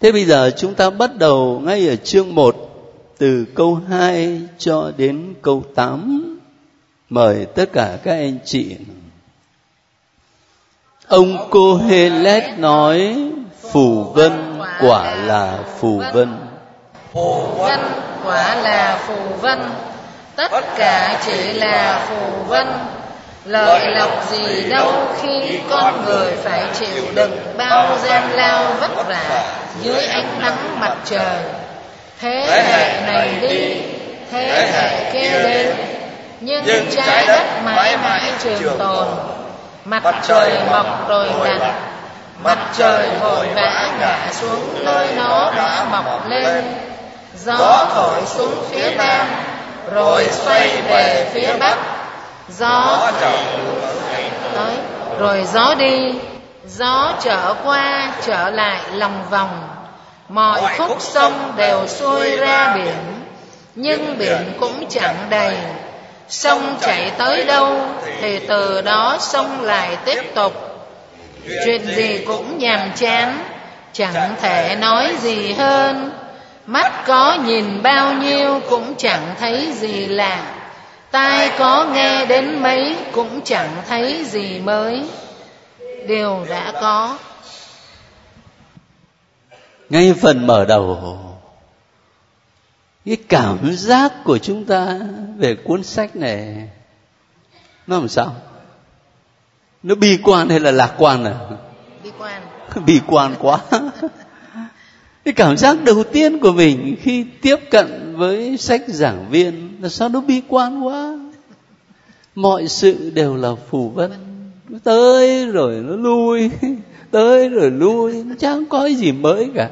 Thế bây giờ chúng ta bắt đầu ngay ở chương 1, từ câu 2 cho đến câu 8. Mời tất cả các anh chị. Ông Cô-hê-lét nói, phù vân quả là phù vân. Phù vân quả là phù vân, tất cả chỉ là phù vân. Lợi lộc gì đâu khi con người phải chịu đựng bao gian lao vất vả dưới ánh nắng mặt trời. Thế hệ này đi, thế hệ kia đến, nhưng trái đất mãi mãi trường tồn. Mặt trời mọc rồi lặn, mặt trời vội vã ngã xuống nơi nó đã mọc lên. Gió thổi xuống phía nam, rồi xoay về phía bắc. Gió tới, rồi gió đi, gió trở qua trở lại lòng vòng. Mọi khúc sông đều xuôi ra biển, nhưng biển cũng chẳng đầy. Sông chảy tới đâu thì từ đó sông lại tiếp tục. Chuyện gì cũng nhàm chán, chẳng thể nói gì hơn. Mắt có nhìn bao nhiêu cũng chẳng thấy gì lạ, tai có nghe đến mấy cũng chẳng thấy gì mới. Điều đã có. Ngay phần mở đầu, cái cảm giác của chúng ta về cuốn sách này nó làm sao? Nó bi quan hay là lạc quan à? Bi quan. Bi quan quá. Cái cảm giác đầu tiên của mình khi tiếp cận với sách Giảng Viên là sao nó bi quan quá. Mọi sự đều là phù vân, tới rồi nó lui, tới rồi lui, nó chẳng có gì mới cả.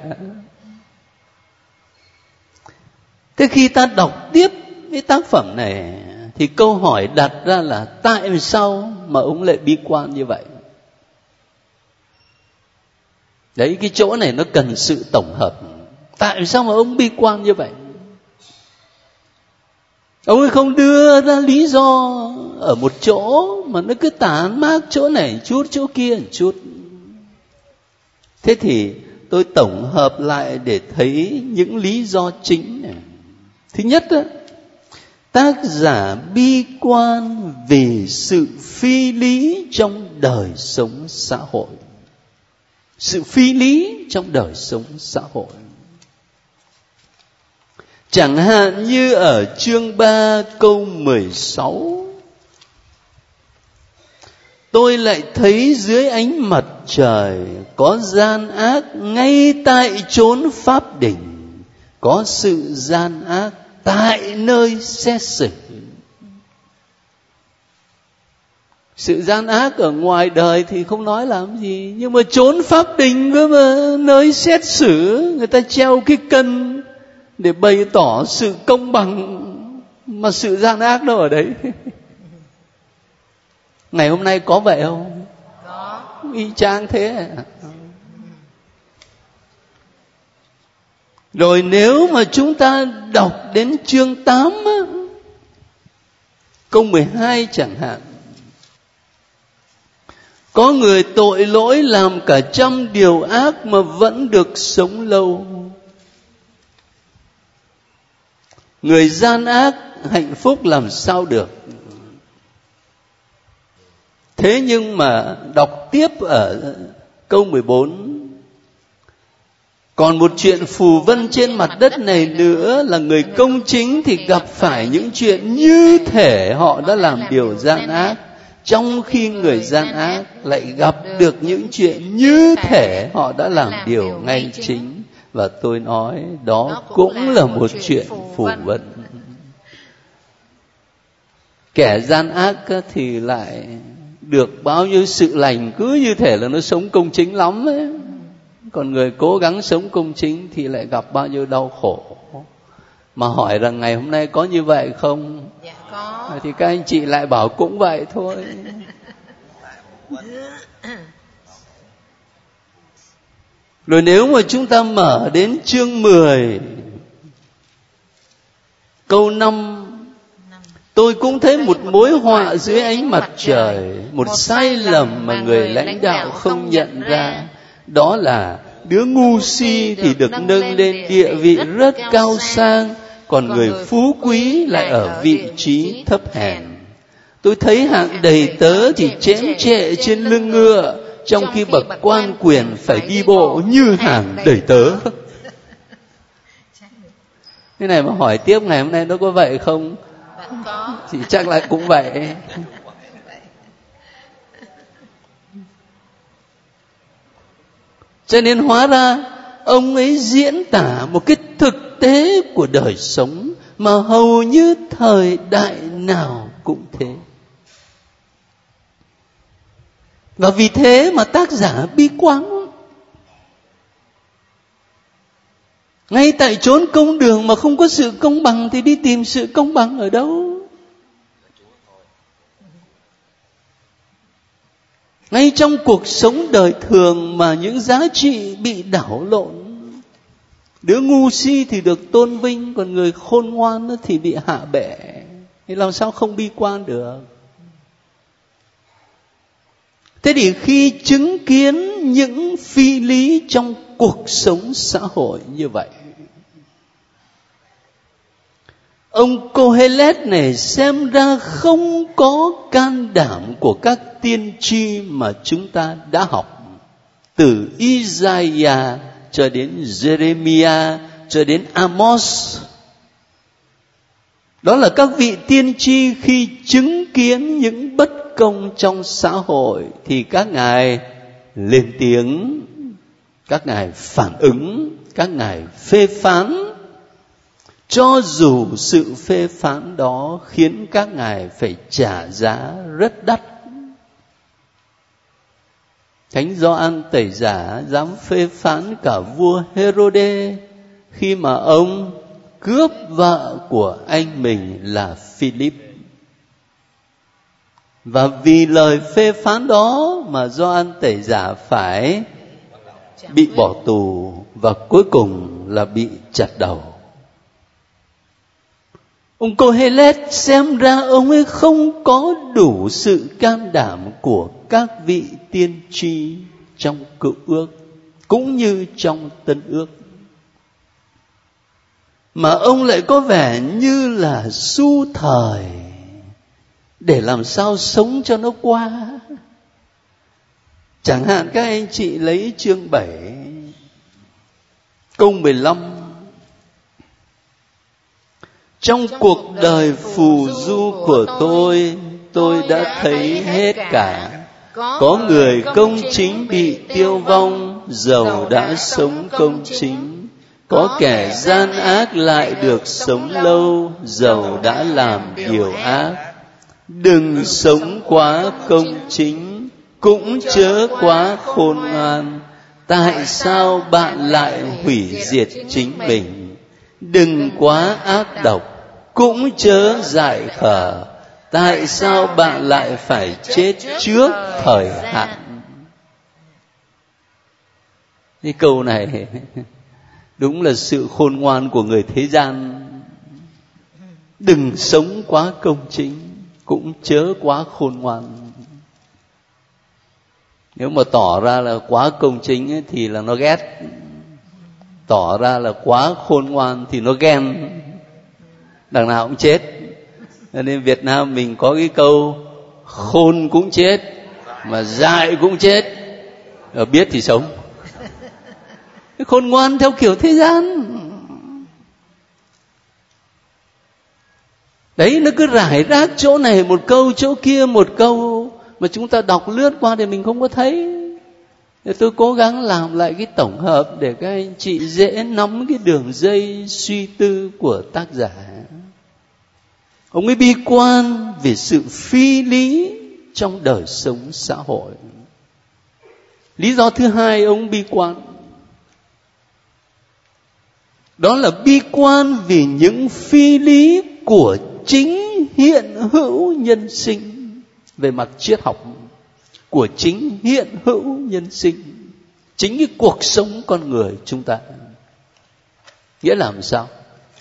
Thế khi ta đọc tiếp cái tác phẩm này thì câu hỏi đặt ra là tại sao mà ông lại bi quan như vậy? Đấy, cái chỗ này nó cần sự tổng hợp. Tại sao mà ông bi quan như vậy? Ông ấy không đưa ra lý do ở một chỗ mà nó cứ tán mác chỗ này chút, chỗ kia một chút. Thế thì tôi tổng hợp lại để thấy những lý do chính này. Thứ nhất, tác giả bi quan vì sự phi lý trong đời sống xã hội. Sự phi lý trong đời sống xã hội. Chẳng hạn như ở chương 3 câu 16. Tôi lại thấy dưới ánh mặt trời có gian ác ngay tại chốn pháp đình, có sự gian ác tại nơi xét xử. Sự gian ác ở ngoài đời thì không nói làm gì, nhưng mà chốn pháp đình cơ mà, nơi xét xử người ta treo cái cân để bày tỏ sự công bằng, mà sự gian ác đâu ở đấy. Ngày hôm nay có vậy không? Có. Y chang thế. Rồi nếu mà chúng ta đọc đến chương 8 câu 12 chẳng hạn, có người tội lỗi làm cả trăm điều ác mà vẫn được sống lâu. Người gian ác hạnh phúc làm sao được? Thế nhưng mà đọc tiếp ở câu 14, còn một chuyện phù vân trên mặt đất này nữa là người công chính thì gặp phải những chuyện như thể họ đã làm điều gian ác, trong khi người gian ác lại gặp được những chuyện như thể họ đã làm điều ngay chính. Và tôi nói đó cũng là một chuyện phù vân. Kẻ gian ác thì lại được bao nhiêu sự lành, cứ như thể là nó sống công chính lắm ấy. Còn người cố gắng sống công chính thì lại gặp bao nhiêu đau khổ. Mà hỏi rằng ngày hôm nay có như vậy không? Dạ có. Thì các anh chị lại bảo cũng vậy thôi. Rồi nếu mà chúng ta mở đến chương 10 câu 5, tôi cũng thấy một mối họa dưới ánh mặt trời, một sai lầm mà người lãnh đạo không nhận ra. Đó là đứa ngu si thì được nâng lên địa vị rất cao sang, còn người phú quý lại ở vị trí thấp hèn. Tôi thấy hạng đầy tớ thì chém chệ trên lưng ngựa, trong khi bậc quan quyền phải đi bộ như hàng đầy tớ. Cái này mà hỏi tiếp ngày hôm nay nó có vậy không? Thì chắc là cũng vậy. Cho nên hóa ra ông ấy diễn tả một cái thực tế của đời sống mà hầu như thời đại nào cũng thế. Và vì thế mà tác giả bi quan. Ngay tại chốn công đường mà không có sự công bằng thì đi tìm sự công bằng ở đâu? Ngay trong cuộc sống đời thường mà những giá trị bị đảo lộn, đứa ngu si thì được tôn vinh, còn người khôn ngoan thì bị hạ bệ. Thì làm sao không bi quan được? Thế thì khi chứng kiến những phi lý trong cuộc sống xã hội như vậy, ông Cô-hê-lét này xem ra không có can đảm của các tiên tri mà chúng ta đã học, từ Isaiah cho đến Jeremiah cho đến Amos. Đó là các vị tiên tri khi chứng kiến những bất công trong xã hội thì các ngài lên tiếng, các ngài phản ứng, các ngài phê phán, cho dù sự phê phán đó khiến các ngài phải trả giá rất đắt. Thánh Gioan Tẩy Giả dám phê phán cả vua Hê-rô-đê khi mà ông cướp vợ của anh mình là Philip. Và vì lời phê phán đó mà Gioan Tẩy Giả phải bị bỏ tù và cuối cùng là bị chặt đầu. Ông Cô-hê-lét xem ra ông ấy không có đủ sự can đảm của các vị tiên tri trong Cựu Ước cũng như trong Tân Ước, mà ông lại có vẻ như là xu thời để làm sao sống cho nó qua. Chẳng hạn các anh chị lấy chương 7 câu 15: trong cuộc đời phù du của tôi đã thấy hết cả. Có người công chính bị tiêu vong, dầu đã sống công chính. Có kẻ gian ác lại được sống lâu, dầu đã làm điều ác. Đừng sống quá công chính, cũng chớ quá khôn ngoan. Tại sao bạn lại hủy diệt chính mình? Đừng quá ác độc, cũng chớ dại khờ. Tại sao bạn lại phải chết trước thời hạn? Cái câu này đúng là sự khôn ngoan của người thế gian. Đừng sống quá công chính, cũng chớ quá khôn ngoan. Nếu mà tỏ ra là quá công chính ấy, thì là nó ghét. Tỏ ra là quá khôn ngoan thì nó ghen. Đằng nào cũng chết. Nên Việt Nam mình có cái câu khôn cũng chết mà dại cũng chết, biết thì sống. Cái khôn ngoan theo kiểu thế gian đấy, nó cứ rải rác chỗ này một câu, chỗ kia một câu, mà chúng ta đọc lướt qua thì mình không có thấy. Thì tôi cố gắng làm lại cái tổng hợp để các anh chị dễ nắm cái đường dây suy tư của tác giả. Ông ấy bi quan về sự phi lý trong đời sống xã hội. Lý do thứ hai ông bi quan, đó là bi quan vì những phi lý của chính hiện hữu nhân sinh. Về mặt triết học, của chính hiện hữu nhân sinh, chính cái cuộc sống con người chúng ta. Nghĩa là làm sao?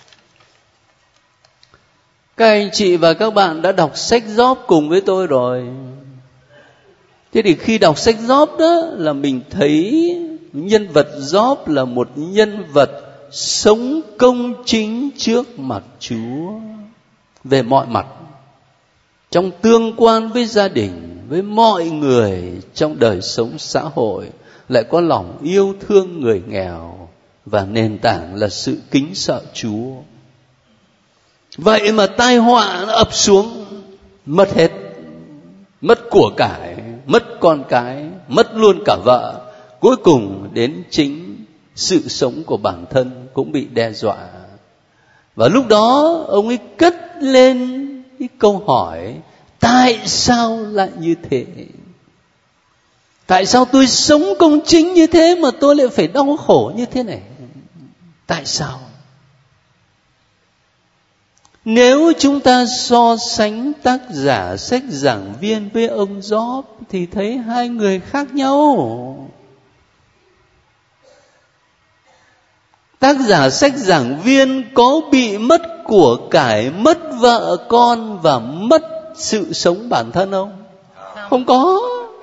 Các anh chị và các bạn đã đọc sách Job cùng với tôi rồi. Thế thì khi đọc sách Job đó là mình thấy nhân vật Gióp là một nhân vật sống công chính trước mặt Chúa về mọi mặt, trong tương quan với gia đình, với mọi người, trong đời sống xã hội, lại có lòng yêu thương người nghèo, và nền tảng là sự kính sợ Chúa. Vậy mà tai họa nó ập xuống, mất hết, mất của cải, mất con cái, mất luôn cả vợ, cuối cùng đến chính sự sống của bản thân cũng bị đe dọa. Và lúc đó ông ấy cất lên cái câu hỏi: tại sao lại như thế? Tại sao tôi sống công chính như thế mà tôi lại phải đau khổ như thế này? Tại sao? Nếu chúng ta so sánh tác giả sách Giảng Viên với ông Gióp thì thấy hai người khác nhau. Tác giả sách Giảng Viên có bị mất của cải, mất vợ con và mất sự sống bản thân không? Không có.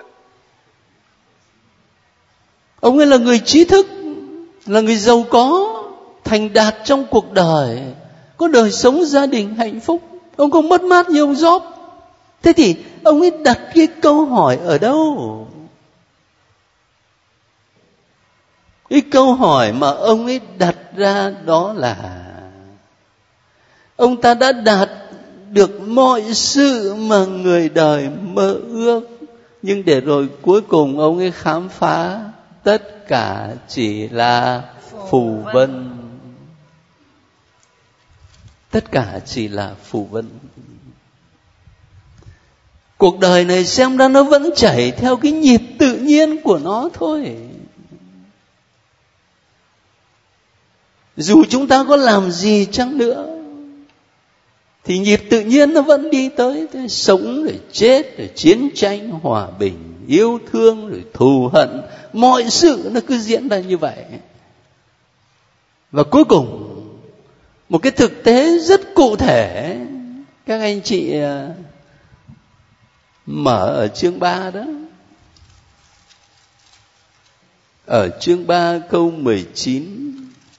Ông ấy là người trí thức, là người giàu có, thành đạt trong cuộc đời, có đời sống gia đình hạnh phúc. Ông không mất mát như ông Gióp. Thế thì ông ấy đặt cái câu hỏi ở đâu? Cái câu hỏi mà ông ấy đặt ra đó là: ông ta đã đạt được mọi sự mà người đời mơ ước, nhưng để rồi cuối cùng ông ấy khám phá tất cả chỉ là phù vân. Tất cả chỉ là phù vân. Cuộc đời này xem ra nó vẫn chảy theo cái nhịp tự nhiên của nó thôi. Dù chúng ta có làm gì chăng nữa thì nhịp tự nhiên nó vẫn đi tới. Sống rồi chết, rồi chiến tranh, hòa bình, yêu thương, rồi thù hận, mọi sự nó cứ diễn ra như vậy. Và cuối cùng một cái thực tế rất cụ thể, các anh chị mở ở chương 3 đó. Ở chương 3 câu 19: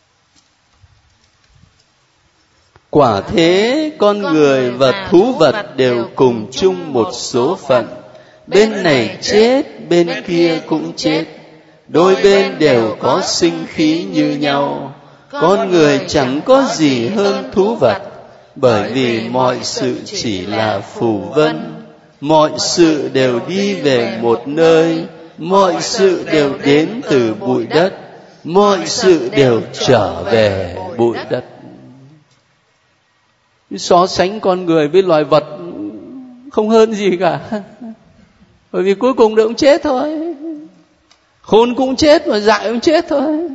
quả thế con người và thú vật đều cùng chung một số phận, bên này chết, bên kia cũng chết, đôi bên đều có sinh khí như nhau. Con người chẳng có gì hơn thú vật, bởi vì mọi sự chỉ là phù vân. Mọi sự đều đi về một nơi, mọi sự đều đến từ bụi đất, mọi sự đều trở về bụi đất. So sánh con người với loài vật không hơn gì cả, bởi vì cuối cùng nó cũng chết thôi. Khôn cũng chết và dại cũng chết thôi.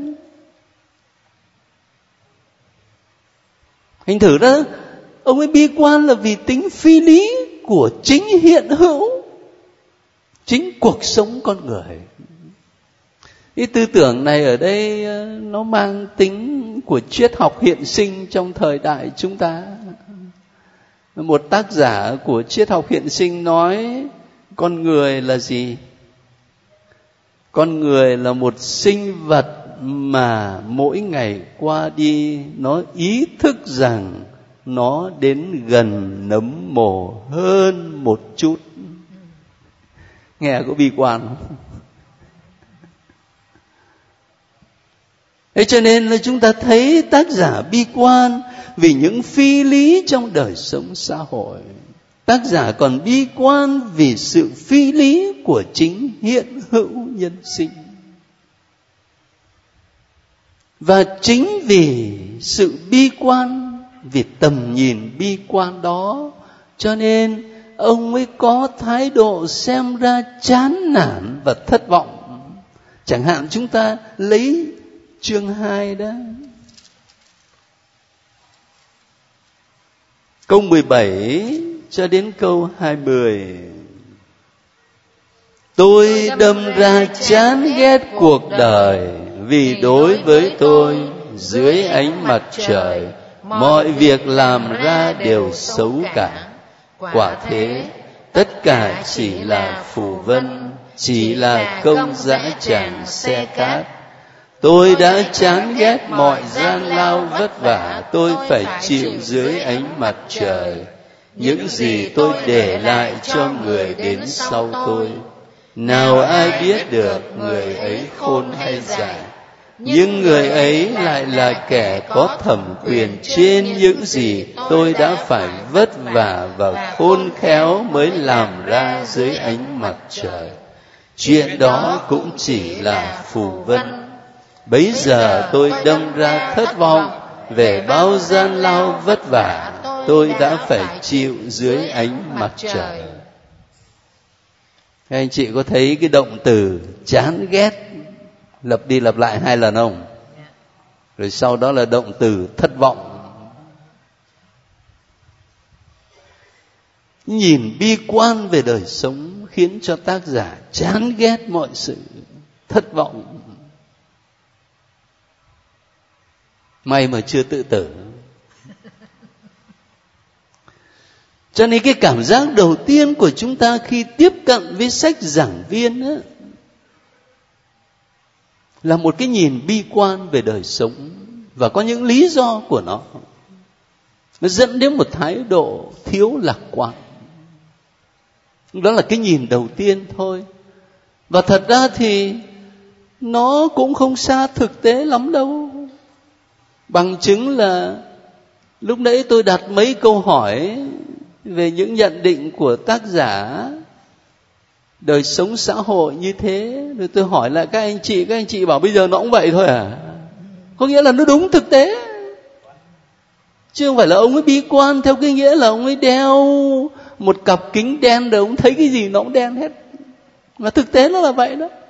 Anh thử đó, ông ấy bi quan là vì tính phi lý của chính hiện hữu, chính cuộc sống con người. Cái tư tưởng này ở đây nó mang tính của triết học hiện sinh trong thời đại chúng ta. Một tác giả của triết học hiện sinh nói con người là gì? Con người là một sinh vật mà mỗi ngày qua đi nó ý thức rằng nó đến gần nấm mồ hơn một chút. Nghe có bi quan không? Thế cho nên là chúng ta thấy tác giả bi quan vì những phi lý trong đời sống xã hội. Tác giả còn bi quan vì sự phi lý của chính hiện hữu nhân sinh. Và chính vì sự bi quan, vì tầm nhìn bi quan đó, cho nên ông mới có thái độ xem ra chán nản và thất vọng. Chẳng hạn chúng ta lấy chương 2 đó, câu 17 cho đến câu 20. Tôi đâm ra chán ghét cuộc đời, vì đối với tôi dưới ánh mặt trời mọi việc làm ra đều xấu cả. Quả thế tất cả chỉ là phù vân, chỉ là công dã tràng xe cát. Tôi đã chán ghét mọi gian lao vất vả, tôi phải chịu dưới ánh mặt trời. Những gì tôi để lại cho người đến sau tôi, nào ai biết được người ấy khôn hay dại. Nhưng người ấy lại là kẻ có thẩm quyền trên những gì tôi đã phải vất vả và khôn khéo mới làm ra dưới ánh mặt trời. Chuyện đó cũng chỉ là phù vân. Bấy giờ tôi đâm ra thất vọng về bao gian lao vất vả tôi đã phải chịu dưới ánh mặt trời. Các anh chị có thấy cái động từ chán ghét lặp đi lặp lại 2 lần không? Rồi sau đó là động từ thất vọng. Nhìn bi quan về đời sống khiến cho tác giả chán ghét mọi sự, thất vọng. May mà chưa tự tử. Cho nên cái cảm giác đầu tiên của chúng ta khi tiếp cận với sách Giảng Viên á, là một cái nhìn bi quan về đời sống, và có những lý do của nó dẫn đến một thái độ thiếu lạc quan. Đó là cái nhìn đầu tiên thôi. Và thật ra thì nó cũng không xa thực tế lắm đâu. Bằng chứng là lúc nãy tôi đặt mấy câu hỏi về những nhận định của tác giả đời sống xã hội như thế, rồi tôi hỏi lại các anh chị bảo bây giờ nó cũng vậy thôi à? Có nghĩa là nó đúng thực tế, chứ không phải là ông ấy bi quan theo cái nghĩa là ông ấy đeo một cặp kính đen rồi ông thấy cái gì nó cũng đen hết. Mà thực tế nó là vậy đó.